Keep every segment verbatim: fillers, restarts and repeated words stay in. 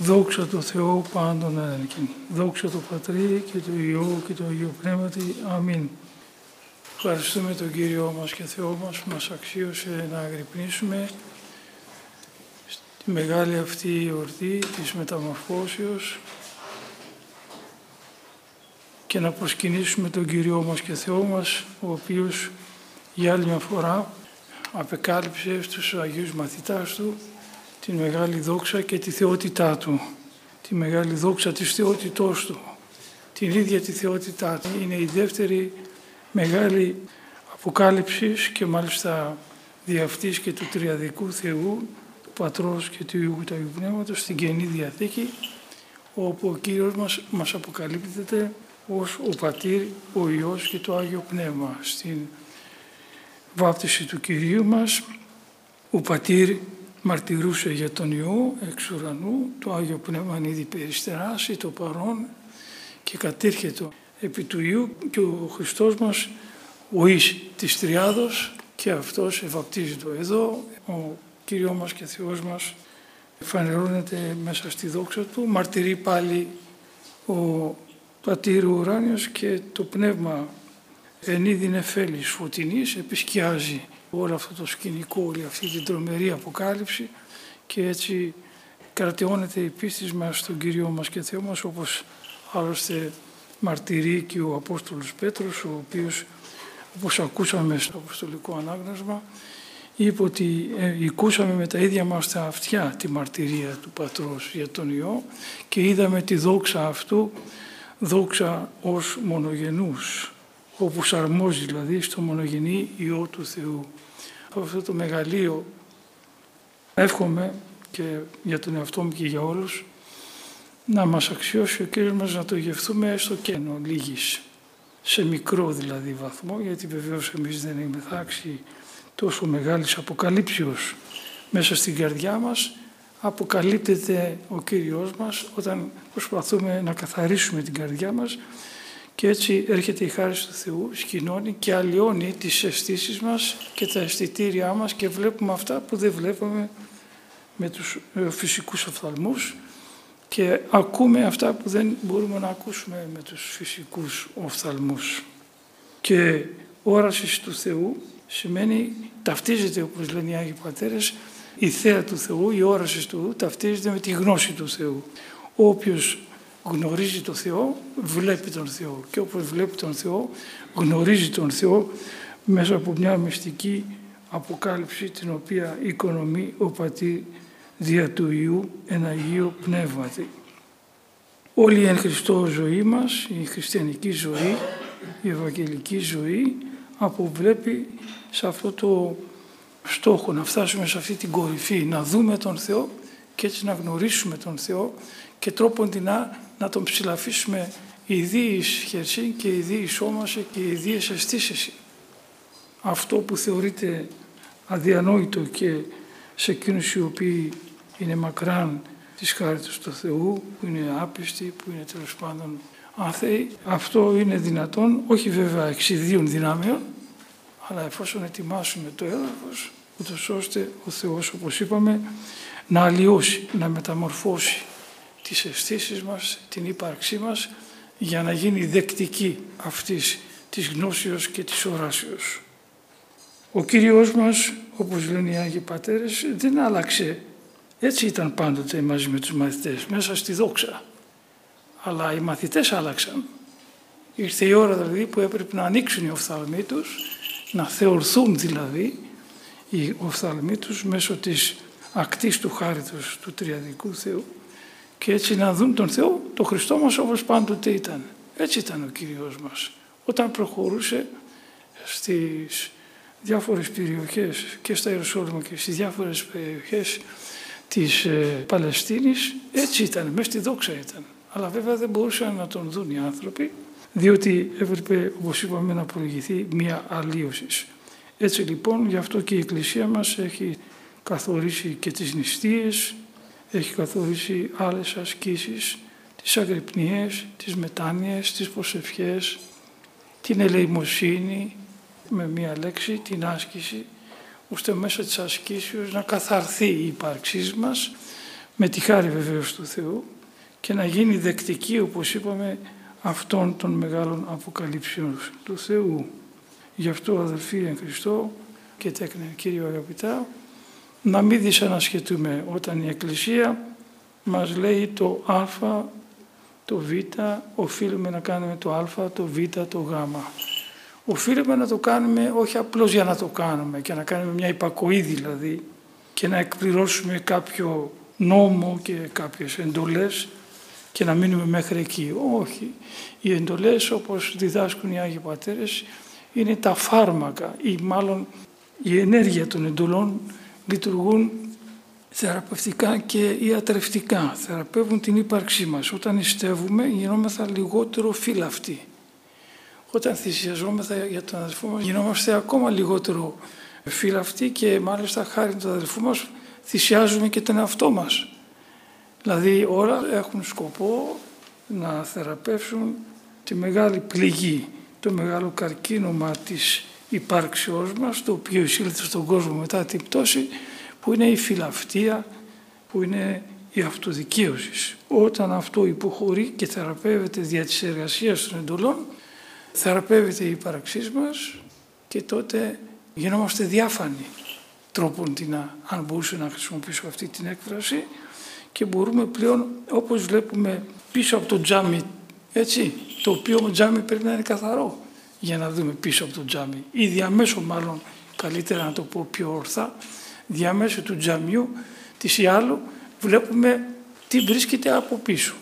Δόξα τω Θεώ πάντων ένεκεν. Δόξα τω Πατρί και το Υιό και το Αγίο Πνεύματι. Αμήν. Ευχαριστούμε τον Κύριό μας και Θεό μας που μας αξίωσε να αγρυπνήσουμε στη μεγάλη αυτή εορτή της μεταμορφώσεως και να προσκυνήσουμε τον Κύριό μας και Θεό μας, ο οποίος για άλλη μια φορά απεκάλυψε στους Αγίους μαθητάς του τη μεγάλη δόξα και τη θεότητά του, τη μεγάλη δόξα της θεότητός του, την ίδια τη θεότητά του. Είναι η δεύτερη μεγάλη αποκάλυψη και μάλιστα δι' αυτής και του τριαδικού Θεού, του Πατρός και του Υιού και του Αγίου Πνεύματος στην Καινή Διαθήκη, όπου ο Κύριος μας, μας αποκαλύπτεται ως ο Πατήρ, ο Υιός και το Άγιο Πνεύμα. Στην βάπτιση του Κυρίου μας, ο Πατήρ μαρτυρούσε για τον Υιό εξ ουρανού, το Άγιο Πνεύμα ήδη περιστεράσει το παρόν και κατήρχεται επί του Υιού και ο Χριστός μας, ο Ις της Τριάδος, και αυτός ευαπτίζεται εδώ. Ο Κύριος μας και Θεός μας φανερώνεται μέσα στη δόξα του, μαρτυρεί πάλι ο Πατήρ ουράνιος και το Πνεύμα εν είδη νεφέλης φωτεινής επισκιάζει όλο αυτό το σκηνικό, όλη αυτή την τρομερή αποκάλυψη, και έτσι κρατεώνεται η πίστη μας στον Κύριο μας και Θεό μας, όπως άλλωστε μαρτυρεί και ο Απόστολος Πέτρος, ο οποίος, όπως ακούσαμε στο Αποστολικό Ανάγνωσμα, είπε ότι ε, ακούσαμε με τα ίδια μας τα αυτιά τη μαρτυρία του Πατρός για τον Υιό και είδαμε τη δόξα αυτού, δόξα ως μονογενούς, όπως αρμόζει δηλαδή στο μονογενή Υιό του Θεού. Αυτό το μεγαλείο εύχομαι και για τον εαυτό μου και για όλους να μας αξιώσει ο Κύριος μας να το γευθούμε έστω και ενώ λίγης, σε μικρό δηλαδή βαθμό, γιατί βεβαίως εμείς δεν έχουμε θάξει τόσο μεγάλης αποκαλύψεως μέσα στην καρδιά μας. Αποκαλύπτεται ο Κύριος μας όταν προσπαθούμε να καθαρίσουμε την καρδιά μας, και έτσι έρχεται η χάρις του Θεού, σκηνώνει και αλλοιώνει τις αισθήσεις μας και τα αισθητήριά μας και βλέπουμε αυτά που δεν βλέπουμε με τους φυσικούς οφθαλμούς και ακούμε αυτά που δεν μπορούμε να ακούσουμε με τους φυσικούς οφθαλμούς. Και όραση του Θεού σημαίνει, ταυτίζεται, όπως λένε οι Άγιοι Πατέρες, η θέα του Θεού, η όραση του Θεού ταυτίζεται με τη γνώση του Θεού. Όποιος γνωρίζει τον Θεό, βλέπει τον Θεό, και όπως βλέπει τον Θεό, γνωρίζει τον Θεό μέσα από μια μυστική αποκάλυψη την οποία οικονομεί ο Πατήρ δια του Υιού εν Αγίο Πνεύματι. Όλη η εν Χριστώ ζωή μας, η χριστιανική ζωή, η ευαγγελική ζωή, αποβλέπει σε αυτό το στόχο, να φτάσουμε σε αυτή την κορυφή, να δούμε τον Θεό και έτσι να γνωρίσουμε τον Θεό και τρόποντινά να τον ψηλαφίσουμε ιδίης χερσή και ιδίης σώμασε και ιδίης αισθήσεση. Αυτό που θεωρείται αδιανόητο και σε εκείνους οι οποίοι είναι μακράν της χάριτος του Θεού, που είναι άπιστοι, που είναι τέλος πάντων άθεοι, αυτό είναι δυνατόν, όχι βέβαια εξ ιδίων δυνάμεων, αλλά εφόσον ετοιμάσουμε το έδαφος, ούτως ώστε ο Θεός, όπως είπαμε, να αλλοιώσει, να μεταμορφώσει τις αισθήσεις μας, την ύπαρξή μας, για να γίνει δεκτική αυτής της γνώσεως και της οράσεως. Ο Κύριος μας, όπως λένε οι Άγιοι Πατέρες, δεν άλλαξε. Έτσι ήταν πάντοτε μαζί με τους μαθητές, μέσα στη δόξα. Αλλά οι μαθητές άλλαξαν. Ήρθε η ώρα δηλαδή που έπρεπε να ανοίξουν οι οφθαλμοί τους, να θεωρθούν δηλαδή οι οφθαλμοί τους μέσω της ακτής του χάριτος του Τριαδικού Θεού, και έτσι να δουν τον Θεό, τον Χριστό μας, όπως πάντοτε ήταν. Έτσι ήταν ο Κύριος μας. Όταν προχωρούσε στις διάφορες περιοχές και στα Ιεροσόλυμα και στις διάφορες περιοχές της ε, Παλαιστίνης, έτσι ήταν, μέσα στη δόξα ήταν. Αλλά βέβαια δεν μπορούσαν να τον δουν οι άνθρωποι, διότι έπρεπε, όπως είπαμε, να προηγηθεί μία αλλίωση. Έτσι λοιπόν, γι' αυτό και η Εκκλησία μας έχει καθορίσει και τις νηστείες, έχει καθορίσει άλλες ασκήσεις, τις αγρυπνίες, τις μετάνοιες, τις προσευχές, την ελεημοσύνη, με μία λέξη, την άσκηση, ώστε μέσα της ασκήσεως να καθαρθεί η ύπαρξή μας, με τη χάρη βεβαίως του Θεού, και να γίνει δεκτική, όπως είπαμε, αυτών των μεγάλων αποκαλύψεων του Θεού. Γι' αυτό, αδελφοί εν Χριστώ και τέκνε Κύριο αγαπητά, να μην δυσανασχετούμε όταν η Εκκλησία μας λέει το α, το β, οφείλουμε να κάνουμε το α, το β, το γ. Οφείλουμε να το κάνουμε όχι απλώς για να το κάνουμε και να κάνουμε μια υπακοή δηλαδή και να εκπληρώσουμε κάποιο νόμο και κάποιες εντολές και να μείνουμε μέχρι εκεί. Όχι. Οι εντολές, όπως διδάσκουν οι Άγιοι Πατέρες, είναι τα φάρμακα ή μάλλον η ενέργεια των εντολών λειτουργούν θεραπευτικά και ιατρευτικά. Θεραπεύουν την ύπαρξή μας. Όταν νηστεύουμε γινόμεθα λιγότερο φύλαυτοι. Όταν θυσιαζόμεθα για τον αδελφό μας γινόμαστε ακόμα λιγότερο φύλαυτοι και μάλιστα χάρη του αδελφού μας θυσιάζουμε και τον εαυτό μας. Δηλαδή όλα έχουν σκοπό να θεραπεύσουν τη μεγάλη πληγή, το μεγάλο καρκίνωμα της υπάρξεώς μας, το οποίο εισήλθε στον κόσμο μετά την πτώση, που είναι η φιλαυτία, που είναι η αυτοδικαίωση. Όταν αυτό υποχωρεί και θεραπεύεται δια της εργασίας των εντολών, θεραπεύεται η ύπαρξή μας και τότε γινόμαστε διάφανοι τρόπον την, αν μπορούσα να χρησιμοποιήσω αυτή την έκφραση, και μπορούμε πλέον, όπως βλέπουμε πίσω από το τζάμι, έτσι, το οποίο τζάμι πρέπει να είναι καθαρό για να δούμε πίσω από το τζάμι, ή διαμέσω μάλλον, καλύτερα να το πω πιο ορθά, διαμέσω του τζαμιού της ή άλλου βλέπουμε τι βρίσκεται από πίσω.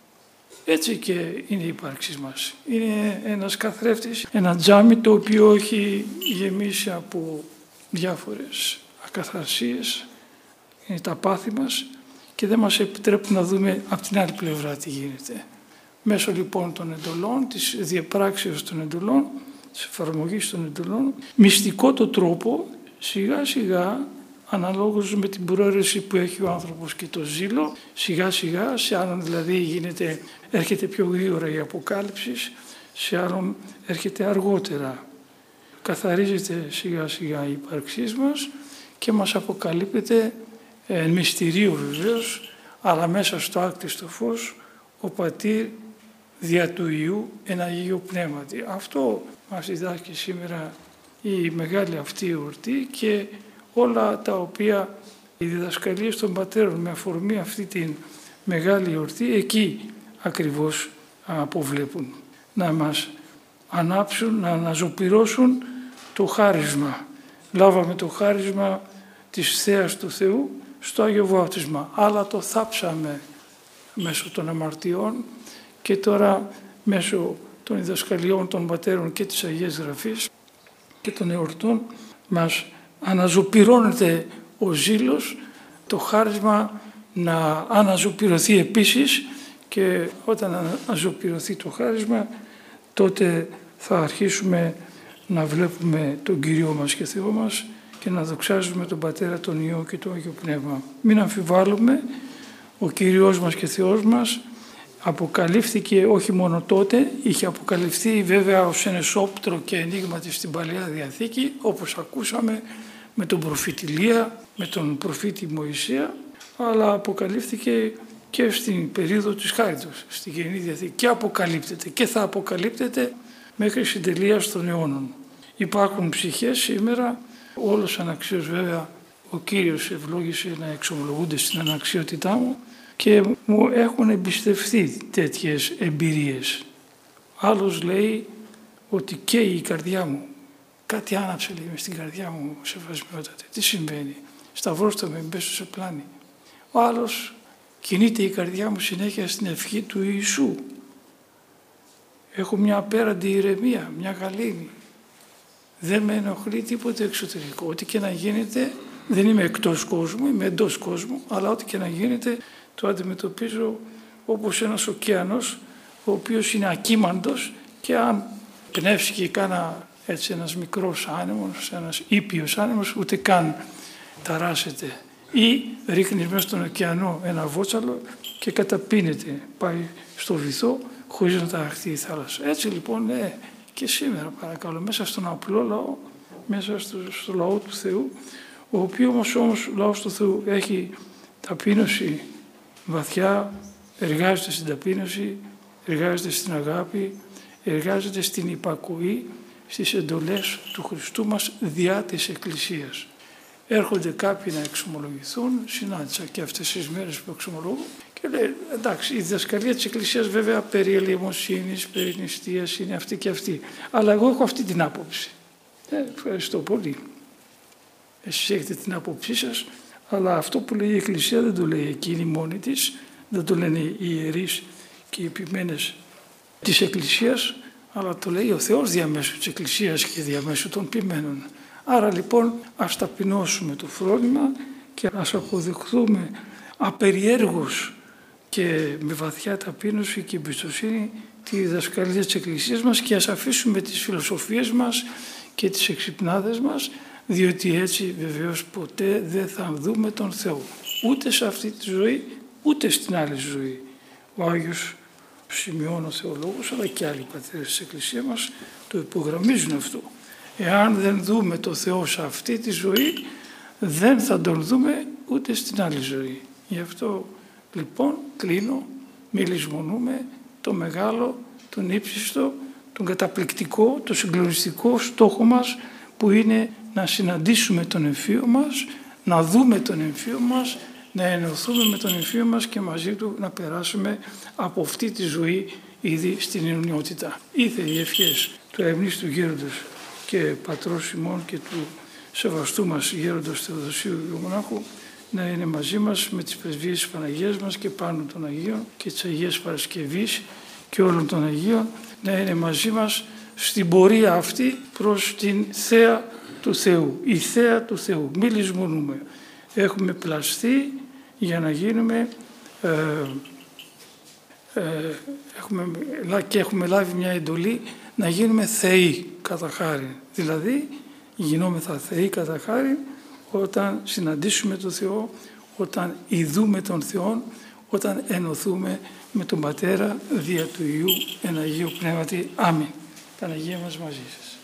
Έτσι και είναι η ύπαρξή μας. Είναι ένας καθρέφτης, ένα τζάμι το οποίο έχει γεμίσει από διάφορες ακαθαρσίες, είναι τα πάθη μας και δεν μας επιτρέπουν να δούμε από την άλλη πλευρά τι γίνεται. Μέσω λοιπόν των εντολών, της διαπράξεως των εντολών, της εφαρμογής των εντολών, μυστικό το τρόπο, σιγά σιγά, αναλόγως με την προαίρεση που έχει ο άνθρωπος και το ζήλο, σιγά σιγά, σε άλλον δηλαδή γίνεται, έρχεται πιο γρήγορα η αποκάλυψη, σε άλλον έρχεται αργότερα. Καθαρίζεται σιγά σιγά η ύπαρξή μας και μας αποκαλύπτεται εν μυστηρίου βεβαίως, αλλά μέσα στο άκτιστο φως, ο Πατήρ δια του Υιού εν Αγίου Πνεύματι. Αυτό μας διδάσκει σήμερα η μεγάλη αυτή εορτή και όλα τα οποία οι διδασκαλίες των πατέρων με αφορμή αυτή την μεγάλη εορτή εκεί ακριβώς αποβλέπουν. Να μας ανάψουν, να αναζωπυρώσουν το χάρισμα. Λάβαμε το χάρισμα της Θείας του Θεού στο Άγιο Βάπτισμα, αλλά το θάψαμε μέσω των αμαρτιών και τώρα μέσω των διδασκαλιών των πατέρων και της Αγίας Γραφής και των εορτών μας αναζωπυρώνεται ο ζήλος, το χάρισμα να αναζωπυρωθεί επίσης, και όταν αναζωπυρωθεί το χάρισμα τότε θα αρχίσουμε να βλέπουμε τον Κύριο μας και Θεό μας και να δοξάζουμε τον Πατέρα, τον Υιό και το Άγιο Πνεύμα. Μην αμφιβάλλουμε, ο Κύριος μας και Θεός μας αποκαλύφθηκε όχι μόνο τότε, είχε αποκαλυφθεί βέβαια ως ενεσόπτρο και ενίγματι στην Παλαιά Διαθήκη, όπως ακούσαμε με τον προφήτη Ηλία, με τον προφήτη Μωυσέα, αλλά αποκαλύφθηκε και στην περίοδο της Χάριτος, στην Καινή Διαθήκη, και αποκαλύπτεται και θα αποκαλύπτεται μέχρι συντελείας των αιώνων. Υπάρχουν ψυχές σήμερα, όλος αναξίως βέβαια ο Κύριος ευλόγησε να εξομολογούνται στην αναξιότητά μου και μου έχουν εμπιστευθεί τέτοιες εμπειρίες. Άλλος λέει ότι καίει η καρδιά μου. Κάτι άναψε, λέει, μες στην καρδιά μου, σεβασμιότατε. Τι συμβαίνει? Σταυρώστε με, μπέσω σε πλάνη. Ο άλλος, κινείται η καρδιά μου συνέχεια στην ευχή του Ιησού. Έχω μια απέραντη ηρεμία, μια γαλήνη. Δεν με ενοχλεί τίποτε εξωτερικό. Ό,τι και να γίνεται, δεν είμαι εκτός κόσμου, είμαι εντός κόσμου, αλλά ό,τι και να γίνεται το αντιμετωπίζω όπως ένας ωκεανός, ο οποίος είναι ακίμαντος, και αν πνεύσει και κάνα έτσι ένας μικρός άνεμος, ένας ήπιος άνεμος, ούτε καν ταράσσεται. Ή ρίχνεις μέσα στον ωκεανό ένα βότσαλο και καταπίνεται, πάει στο βυθό χωρίς να ταραχθεί η θάλασσα. Έτσι λοιπόν, ναι, και σήμερα παρακαλώ, μέσα στον απλό λαό, μέσα στο, στο λαό του Θεού, ο οποίος όμως, όμως λαός του Θεού έχει ταπείνωση βαθιά εργάζεται στην ταπείνωση, εργάζεται στην αγάπη, εργάζεται στην υπακοή στις εντολές του Χριστού μας διά της Εκκλησίας. Έρχονται κάποιοι να εξομολογηθούν, συνάντησα και αυτές τις μέρες που εξομολογούν και λέει εντάξει η διδασκαλία της Εκκλησίας βέβαια περί ελεημοσύνης, περί νηστείας είναι αυτή και αυτή, αλλά εγώ έχω αυτή την άποψη. Ε, ευχαριστώ πολύ. Εσείς έχετε την άποψή σας, αλλά αυτό που λέει η Εκκλησία δεν το λέει εκείνη μόνη της, δεν το λένε οι ιερείς και οι ποιμένες της Εκκλησίας, αλλά το λέει ο Θεός διαμέσου της Εκκλησίας και διαμέσου των ποιμένων. Άρα λοιπόν ας ταπεινώσουμε το φρόνημα και ας αποδεχθούμε απεριέργως και με βαθιά ταπείνωση και εμπιστοσύνη τη διδασκαλία της Εκκλησίας μας και ας αφήσουμε τις φιλοσοφίες μας και τις εξυπνάδες μας, διότι έτσι βεβαίως ποτέ δεν θα δούμε τον Θεό. Ούτε σε αυτή τη ζωή, ούτε στην άλλη ζωή. Ο Άγιος Σημειών ο Θεολόγος, αλλά και άλλοι πατέρες της Εκκλησίας μας το υπογραμμίζουν αυτό. Εάν δεν δούμε το Θεό σε αυτή τη ζωή, δεν θα τον δούμε ούτε στην άλλη ζωή. Γι' αυτό λοιπόν κλείνω, μη λησμονούμε το μεγάλο, τον ύψιστο, τον καταπληκτικό, το συγκλονιστικό στόχο μας που είναι να συναντήσουμε τον εμφύο μας, να δούμε τον εμφύο μας, να ενωθούμε με τον εμφύο μας και μαζί του να περάσουμε από αυτή τη ζωή ήδη στην αιωνιότητα. Ήθε οι ευχές του αειμνήστου γέροντος και πατρός ημών και του σεβαστού μας γέροντος Θεοδοσίου Ιωμονάχου να είναι μαζί μας με τις πρεσβείες της Παναγίας μας και πάνω των Αγίων και της Αγίας Παρασκευής και όλων των Αγίων, να είναι μαζί μας στην πορεία αυτή προς την θέα του Θεού. Η θέα του Θεού. Μη λησμονούμε. Έχουμε πλαστεί για να γίνουμε ε, ε, έχουμε, και έχουμε λάβει μια εντολή να γίνουμε θεοί κατά χάριν. Δηλαδή γινόμεθα θεοί κατά χάριν όταν συναντήσουμε τον Θεό, όταν ειδούμε τον Θεό, όταν ενωθούμε με τον Πατέρα δια του Υιού εν Αγίου Πνεύματι. Αμήν. Παναγία μας μαζί σας.